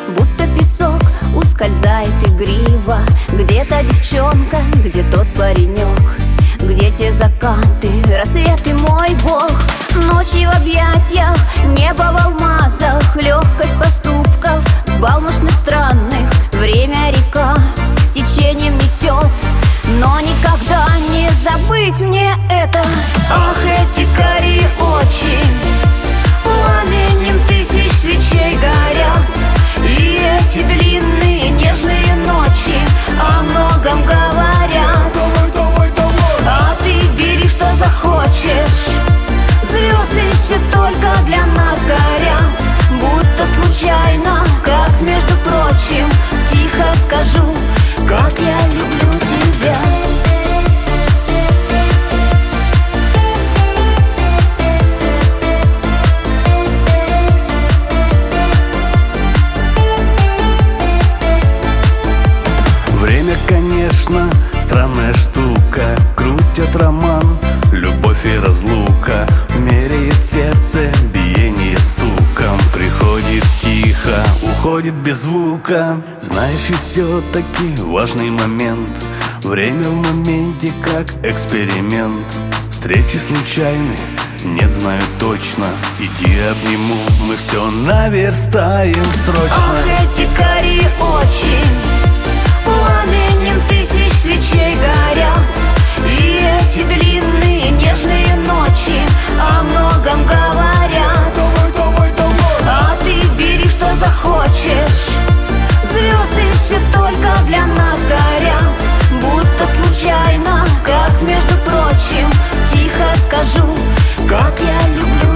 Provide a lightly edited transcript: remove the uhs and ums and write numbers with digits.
будто песок ускользает игриво. Где-то девчонка, где тот паренек, где те закаты, рассветы, мой бог. Ночи в объятиях, небо в алмазах, легкость поступков взбалмошных странных. Время река течением несет, но никогда не забыть мне это. Ах, эти карие очи пламенем тысяч свечей горят, и эти длинные нежные ночи о многом говорят. А ты бери, что захочешь, звезды все только для нас горят. Будто случайно, как между прочим, тихо скажу, как я люблю тебя. Время, конечно, странная штука, крутят роман, любовь и разлука, меряет сердце биение стуком. Приходит тихо, уходит без звука. Знаешь, и все-таки важный момент, время в моменте как эксперимент. Встречи случайны, нет, знаю точно, иди обниму, мы все наверстаем срочно. Ах, эти карие очи пламенем тысяч свечей горят, и эти длинные нежные ночи о многом говорят. А ты бери, что захочешь, звезды все только для нас горят. Будто случайно, как между прочим, тихо скажу, как я люблю